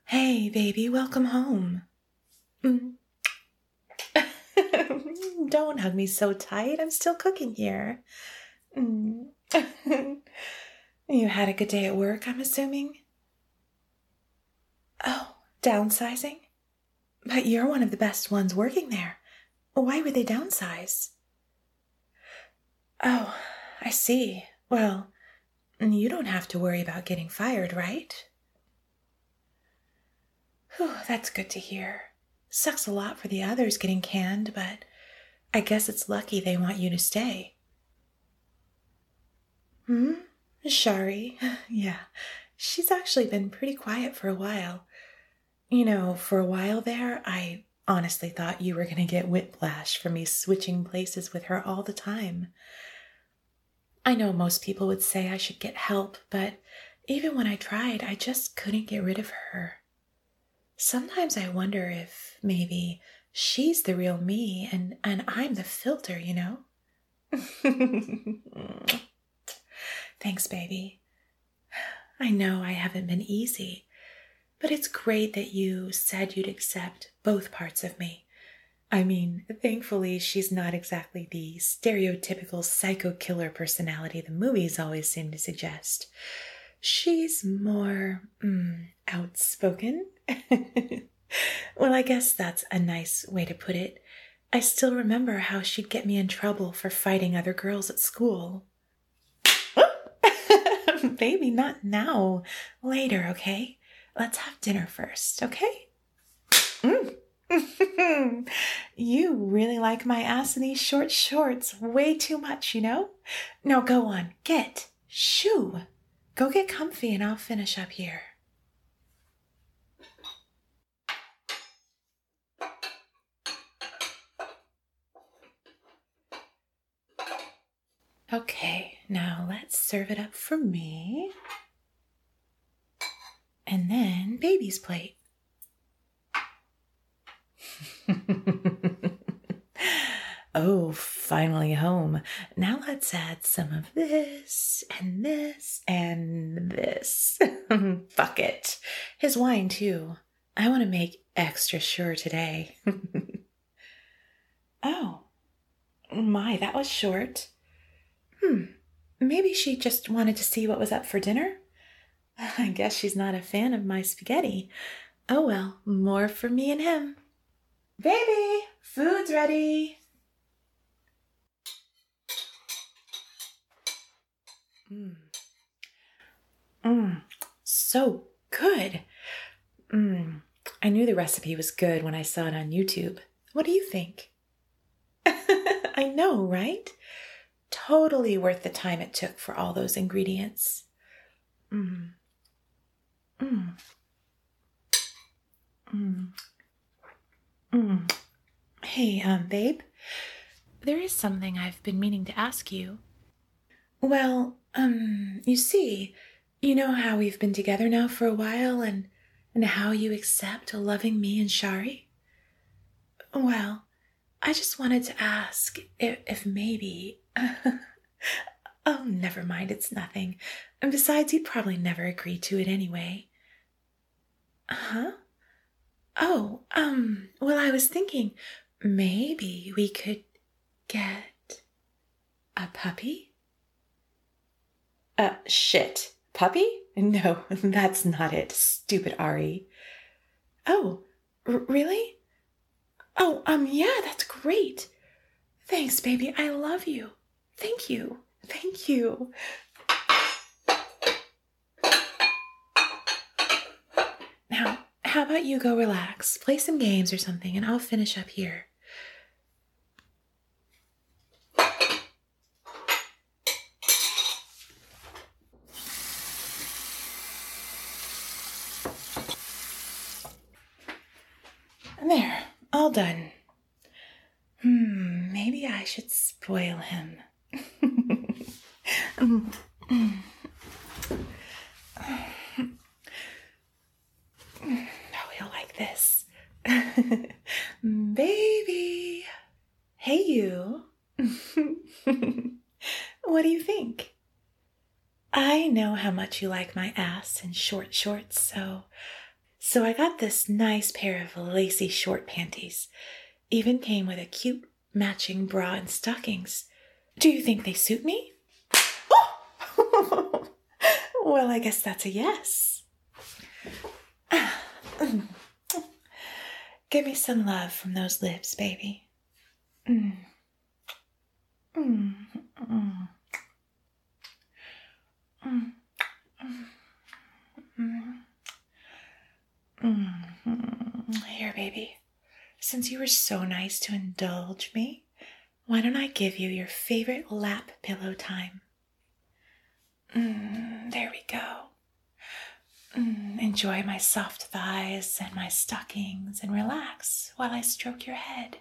Hey, baby, welcome home. Mm. Don't hug me so tight. I'm still cooking here. Mm. You had a good day at work, I'm assuming? Oh, downsizing? But you're one of the best ones working there. Why would they downsize? Oh, I see. Well, you don't have to worry about getting fired, right? Whew, that's good to hear. Sucks a lot for the others getting canned, but I guess it's lucky they want you to stay. Hmm? Shari? Yeah, she's actually been pretty quiet for a while. For a while there, I honestly thought you were going to get whiplash from me switching places with her all the time. I know most people would say I should get help, but even when I tried, I just couldn't get rid of her. Sometimes I wonder if maybe she's the real me and I'm the filter. Thanks, baby. I know I haven't been easy, but it's great that you said you'd accept both parts of me. I mean, thankfully, she's not exactly the stereotypical psycho killer personality the movies always seem to suggest. She's more, outspoken. Well, I guess that's a nice way to put it. I still remember how she'd get me in trouble for fighting other girls at school. Baby, not now. Later, okay? Let's have dinner first, okay? You really like my ass in these short shorts way too much, Now go on, shoo. Go get comfy and I'll finish up here. Okay, now let's serve it up for me. And then baby's plate. Oh, finally home. Now let's add some of this and this and this. Fuck it. His wine, too. I want to make extra sure today. Oh, my, that was short. Maybe she just wanted to see what was up for dinner? I guess she's not a fan of my spaghetti. Oh well, more for me and him. Baby, food's ready. So good. I knew the recipe was good when I saw it on YouTube. What do you think? I know, right? Totally worth the time it took for all those ingredients. Hey, babe, there is something I've been meaning to ask you. Well, you see, you know how we've been together now for a while and how you accept loving me and Shari? Well, I just wanted to ask if maybe... Oh, never mind, it's nothing. And besides, you'd probably never agree to it anyway. Huh? Oh, well, I was thinking maybe we could get a puppy? Shit. Puppy? No, that's not it, stupid Ari. Oh, really? Oh, yeah, that's great. Thanks, baby, I love you. Thank you. Thank you. Now, how about you go relax, play some games or something, and I'll finish up here. There, all done. Maybe I should spoil him. Oh, he'll like this. Baby. Hey, you. What do you think? I know how much you like my ass in short shorts, so So I got this nice pair of lacy short panties. Even came with a cute matching bra and stockings. Do you think they suit me? Oh! Well, I guess that's a yes. Give me some love from those lips, baby. Here, baby. Since you were so nice to indulge me, why don't I give you your favorite lap pillow time? There we go. Enjoy my soft thighs and my stockings and relax while I stroke your head.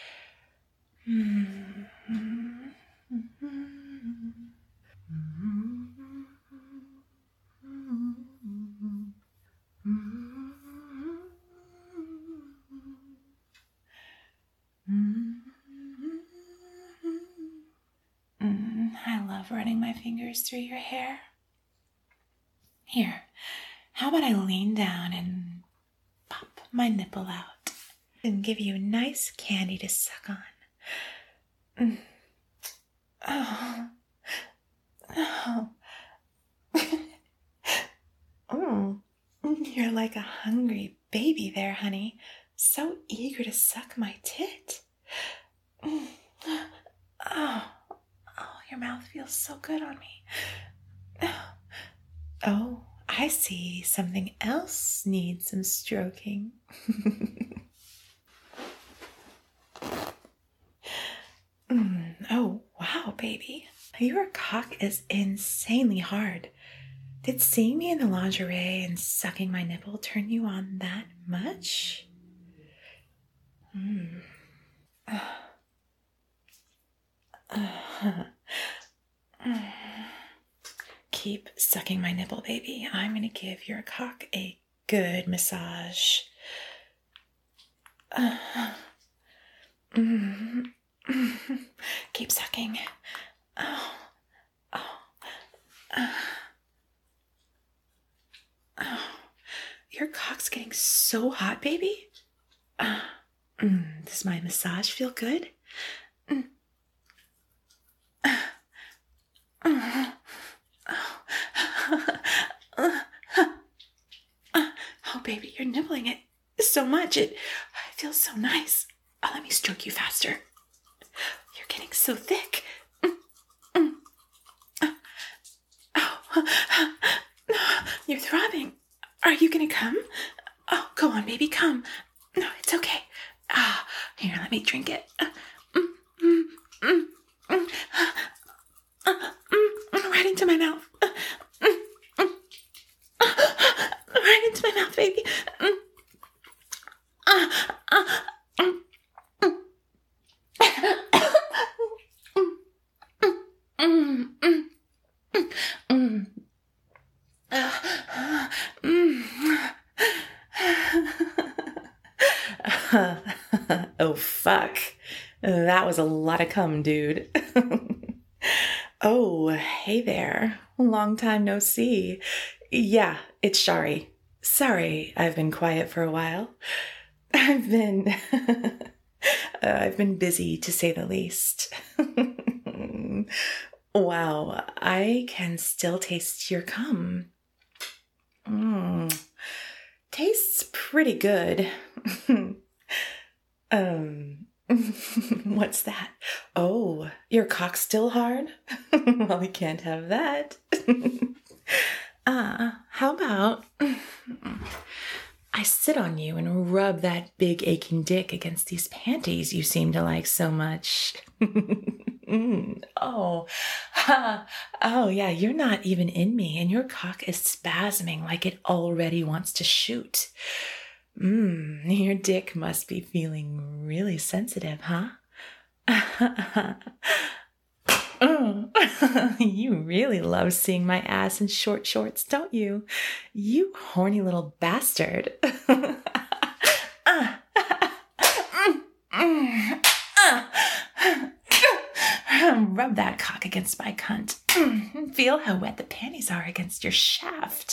I love running my fingers through your hair. Here, how about I lean down and pop my nipple out and give you nice candy to suck on. Oh. You're like a hungry baby there, honey. So eager to suck my tit. Oh, your mouth feels so good on me. Oh, I see. Something else needs some stroking. Oh, wow, baby. Your cock is insanely hard. Did seeing me in the lingerie and sucking my nipple turn you on that much? Keep sucking my nipple, baby. I'm going to give your cock a good massage. Keep sucking. Your cock's getting so hot, baby. Does my massage feel good? Oh, baby, you're nibbling it so much. It feels so nice. Oh, let me stroke you faster. You're getting so thick. You're throbbing. Are you gonna come? Oh, go on, baby, come. No, it's okay. Here, let me drink it. Right into my mouth. Right into my mouth, baby. Oh, fuck. That was a lot of cum, dude. Oh, hey there. Long time no see. Yeah, it's Shari. Sorry, I've been quiet for a while. I've been busy, to say the least. Wow, I can still taste your cum. Tastes pretty good. What's that? Oh, your cock's still hard? Well, we can't have that. How about I sit on you and rub that big aching dick against these panties you seem to like so much? Oh, yeah, you're not even in me, and your cock is spasming like it already wants to shoot. Your dick must be feeling really sensitive, huh? You really love seeing my ass in short shorts, don't you? You horny little bastard. Rub that cock against my cunt. Feel how wet the panties are against your shaft.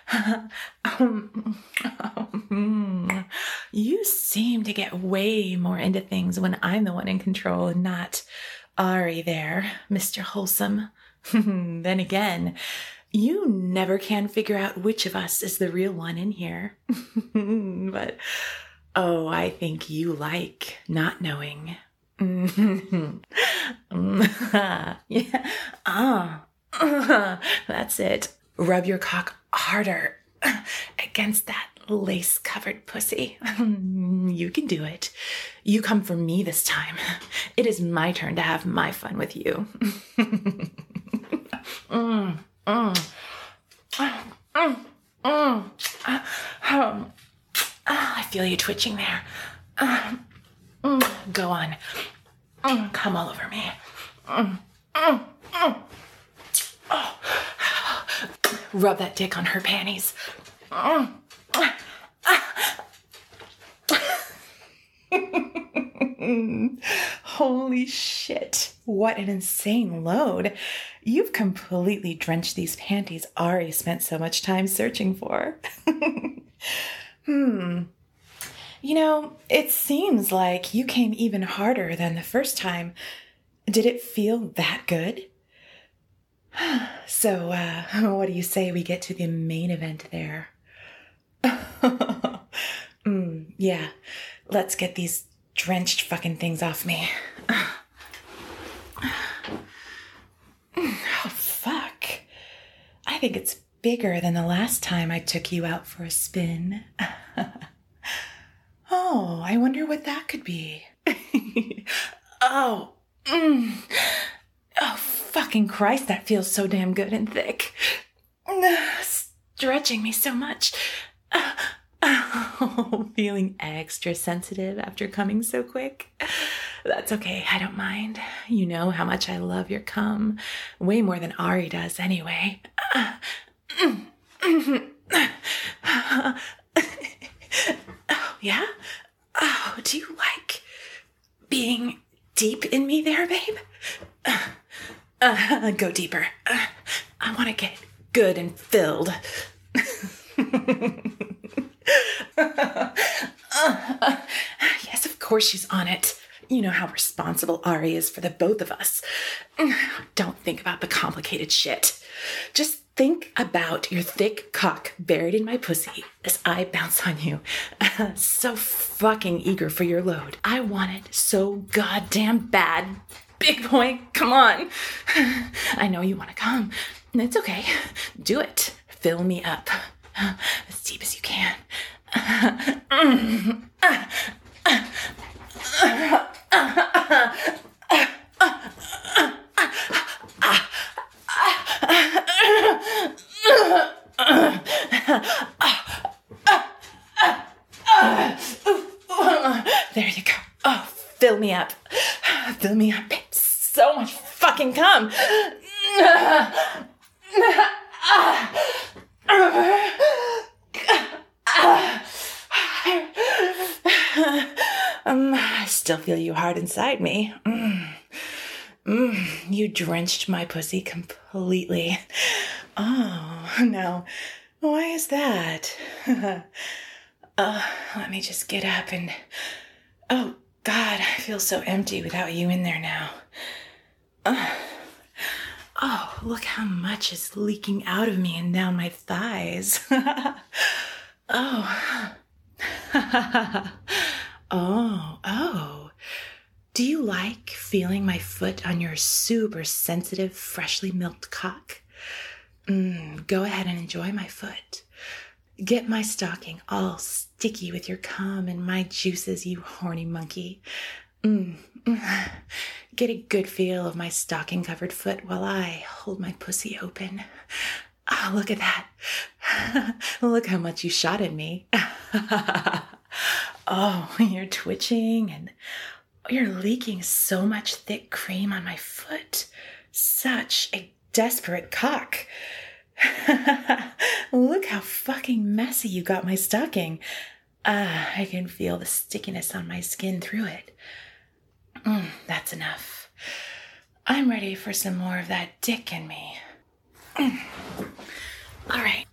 You seem to get way more into things when I'm the one in control and not Ari there, Mr. Wholesome. Then again, you never can figure out which of us is the real one in here. But, oh, I think you like not knowing. Yeah. That's it. Rub your cock harder against that lace-covered pussy. You can do it. You come for me this time. It is my turn to have my fun with you. I feel you twitching there. Go on. Come all over me. Rub that dick on her panties. Holy shit. What an insane load. You've completely drenched these panties Ari spent so much time searching for. You know, it seems like you came even harder than the first time. Did it feel that good? So, what do you say we get to the main event there? Yeah, let's get these drenched fucking things off me. Oh, fuck. I think it's bigger than the last time I took you out for a spin. Oh, I wonder what that could be. Oh, oh, fucking Christ, that feels so damn good and thick. Stretching me so much. Oh, feeling extra sensitive after coming so quick. That's okay, I don't mind. You know how much I love your cum. Way more than Ari does anyway. Oh, yeah? Oh, do you like being deep in me there, babe? Go deeper. I want to get good and filled. Yes, of course she's on it. You know how responsible Ari is for the both of us. Don't think about the complicated shit. Just think about your thick cock buried in my pussy as I bounce on you. So fucking eager for your load. I want it so goddamn bad. Big boy, come on. I know you want to come. It's okay. Do it. Fill me up. As deep as you can. There you go. Oh, fill me up. Fill me up. So much fucking cum. I still feel you hard inside me. You drenched my pussy completely. Oh, now, why is that? Let me just get up and... Oh, God, I feel so empty without you in there now. Oh, look how much is leaking out of me and down my thighs. Oh. Oh. Do you like feeling my foot on your super sensitive, freshly milked cock? Go ahead and enjoy my foot. Get my stocking all sticky with your cum and my juices, you horny monkey. Get a good feel of my stocking-covered foot while I hold my pussy open. Oh, look at that. Look how much you shot at me. Oh, you're twitching and you're leaking so much thick cream on my foot. Such a desperate cock. Look how fucking messy you got my stocking. I can feel the stickiness on my skin through it. That's enough. I'm ready for some more of that dick in me. All right.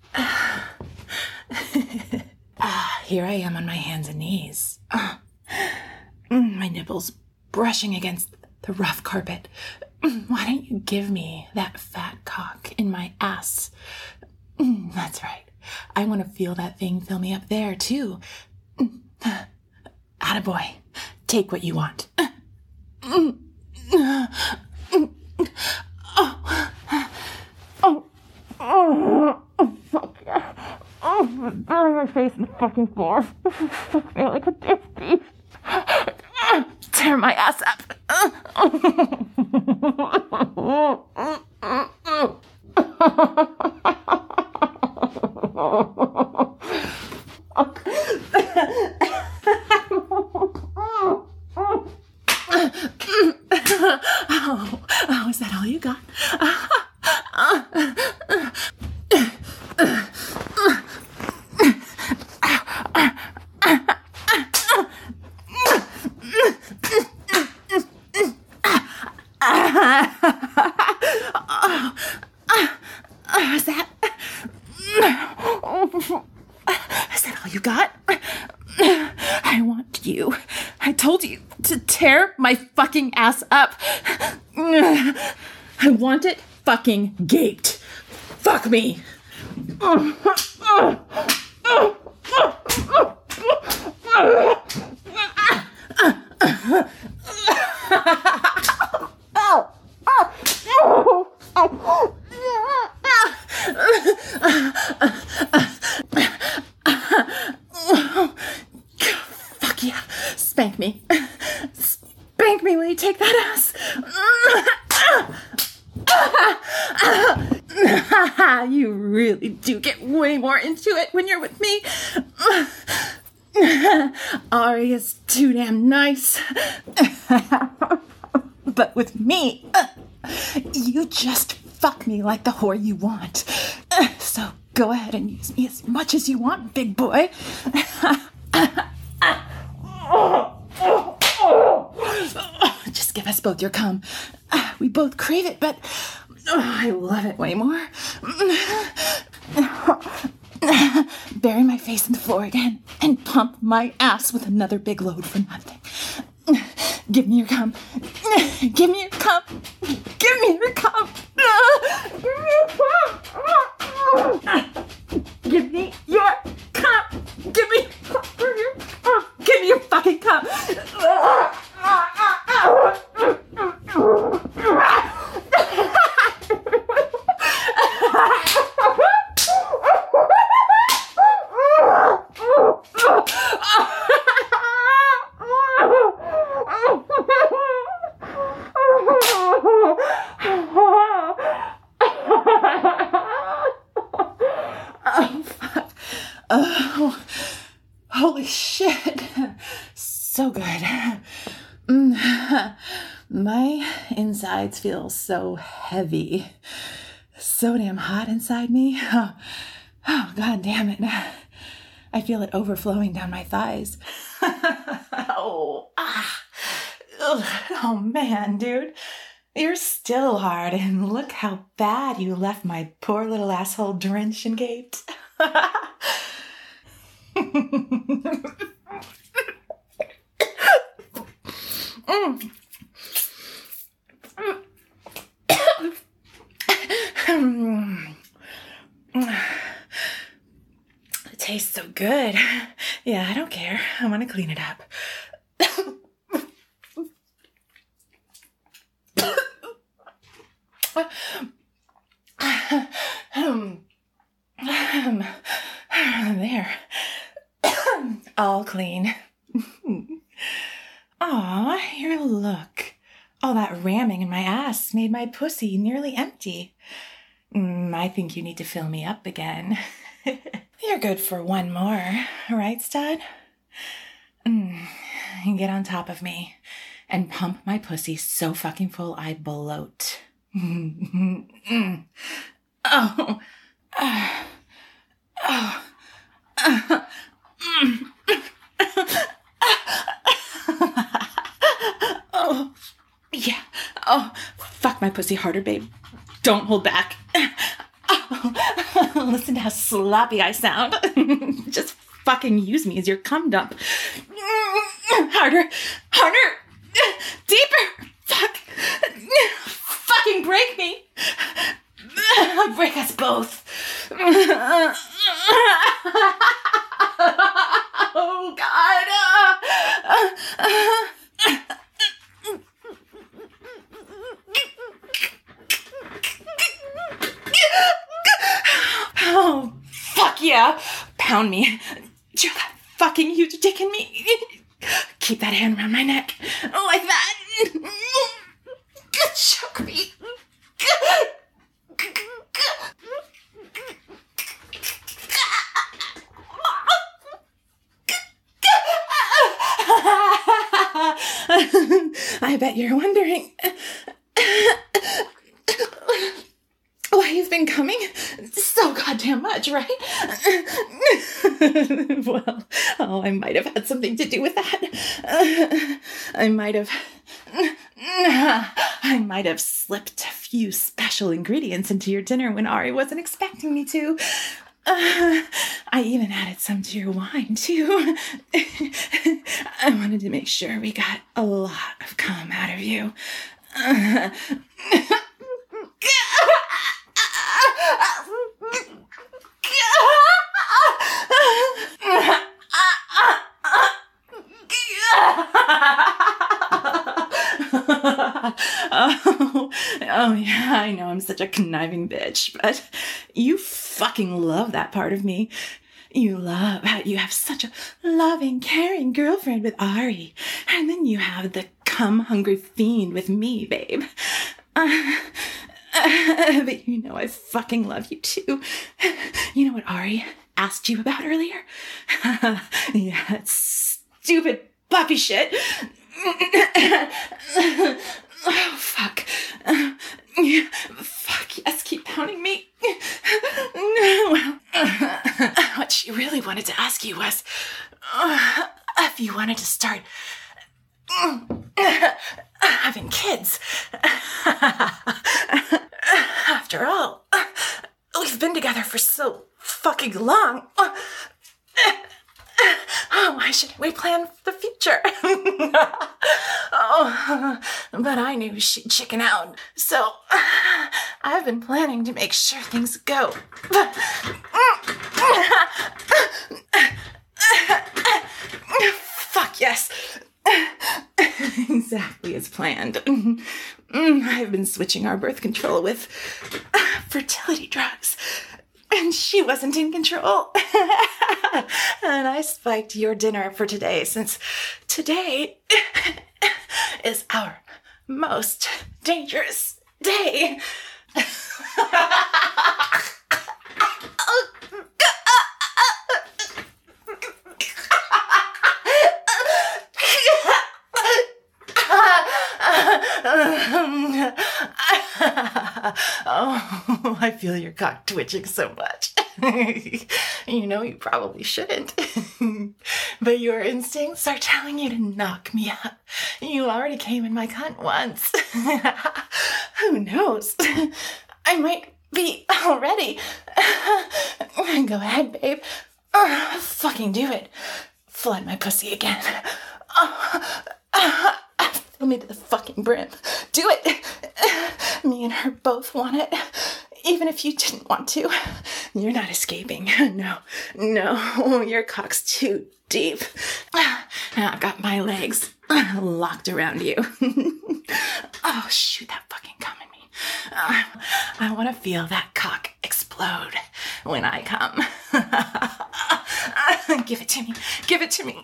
Here I am on my hands and knees. My nipples brushing against the rough carpet. Why don't you give me that fat cock in my ass? That's right. I want to feel that thing fill me up there, too. Attaboy. Take what you want. Fuck yeah. I'm burning my face in the fucking floor. Fuck me like a dick beast. Tear my ass up. Oh, is that all you got? Is that all you got? I want you. I told you to tear my fucking ass up. I want it fucking gaped. Fuck me. Fuck yeah. Spank me. Spank me when you take that ass. You really do get way more into it when you're with me. Ari is too damn nice. But with me, you just fuck me like the whore you want. So go ahead and use me as much as you want, big boy. Just give us both your cum. We both crave it, but I love it way more. Bury my face in the floor again and pump my ass with another big load for nothing. Give me your cum. Give me your cum. Give me your cum. Give me your cum. Give me your cum. Give me your cum. Give me your fucking cum. Oh, fuck. Oh, holy shit. So good. My insides feel so heavy. So damn hot inside me. Oh, god damn it. I feel it overflowing down my thighs. Oh man, dude. You're still hard, and look how bad you left my poor little asshole drenched and gaped. It tastes so good. Yeah, I don't care. I want to clean it up. There. All clean. Aw, here, look. All that ramming in my ass made my pussy nearly empty. I think you need to fill me up again. You're good for one more, right, stud? Get on top of me and pump my pussy so fucking full I bloat. Oh. Oh, yeah. Oh, fuck. Fuck my pussy harder, babe. Don't hold back. Listen to how sloppy I sound. Just fucking use me as your cum dump. Harder. Harder. Deeper. Fuck. Fucking break me. Break us both. Oh, God. Oh, fuck yeah. Pound me. You're that fucking huge dick in me. Keep that hand around my neck. Like that. Choke me. I bet you're wondering why you've been coming so goddamn much, right? Well, I might have had something to do with that. I might have slipped a few special ingredients into your dinner when Ari wasn't expecting me to. I even added some to your wine, too. I wanted to make sure we got a lot of cum out of you. Oh yeah, I know I'm such a conniving bitch, but you fucking love that part of me. You love how you have such a loving, caring girlfriend with Ari, and then you have the cum-hungry fiend with me, babe. But you know I fucking love you too. You know what Ari asked you about earlier? Yeah, that stupid puppy shit. Oh, fuck. Fuck, yes, keep pounding me. Well, what she really wanted to ask you was if you wanted to start having kids. After all, we've been together for so fucking long. Why shouldn't we plan for the future? But I knew she'd chicken out, so I've been planning to make sure things go. Fuck yes. Exactly as planned. I've been switching our birth control with fertility drugs. And she wasn't in control. And I spiked your dinner for today, since today is our most dangerous day. Oh, I feel your cock twitching so much. You know, you probably shouldn't. But your instincts are telling you to knock me up. You already came in my cunt once. Who knows? I might be already. Go ahead, babe. Fucking do it. Flood my pussy again. Fill me to the fucking brim. Do it. Me and her both want it. Even if you didn't want to. You're not escaping. No, your cock's too deep. I've got my legs locked around you. Oh, shoot that fucking cum in me. I want to feel that cock explode when I come. Give it to me. Give it to me.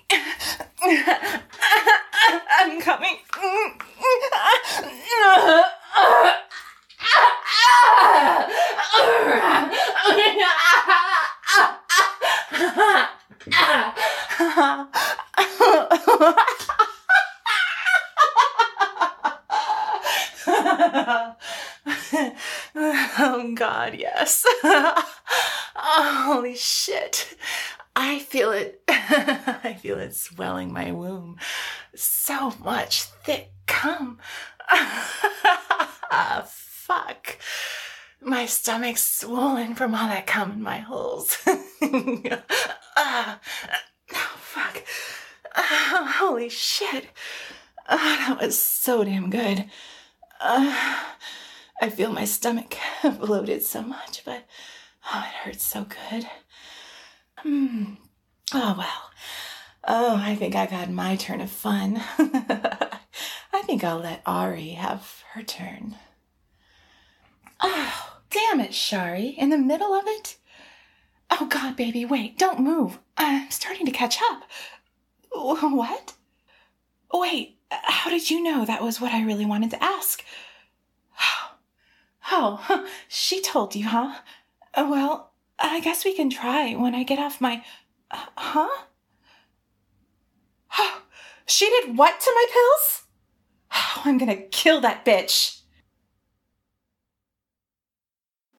I'm coming. Oh God, yes. Holy shit. I feel it. I feel it swelling my womb. So much thick Cum. Fuck. My stomach's swollen from all that cum in my holes. Oh, fuck. Holy shit. That was so damn good. I feel my stomach bloated so much, but it hurts so good. Oh, well. Oh, I think I've had my turn of fun. I think I'll let Ari have her turn. Oh, damn it, Shari. In the middle of it? Oh, God, baby, wait, don't move. I'm starting to catch up. What? Wait, how did you know that was what I really wanted to ask? Oh, she told you, huh? Well, I guess we can try when I get off my... Huh? Oh, she did what to my pills? Oh, I'm gonna kill that bitch.